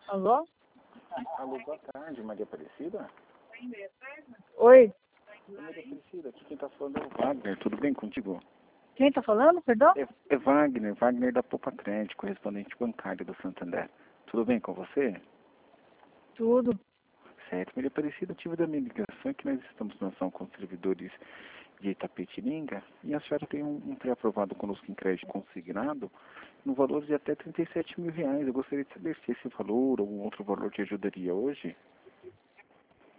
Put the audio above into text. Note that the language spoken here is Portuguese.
Alô? Alô, boa tarde, Maria Aparecida? Oi? Oi, Maria Aparecida, aqui quem tá falando é o Wagner, tudo bem contigo? Quem tá falando, perdão? É Wagner da Poupa Crédito, correspondente bancário do Santander. Tudo bem com você? Tudo. Certo, Maria Aparecida, tive da minha ligação que nós estamos na ação com os servidores de Itapetininga e a senhora tem um pré-aprovado conosco em crédito consignado no valor de até R$ 37 mil. Eu gostaria de saber se esse valor ou um outro valor te ajudaria hoje.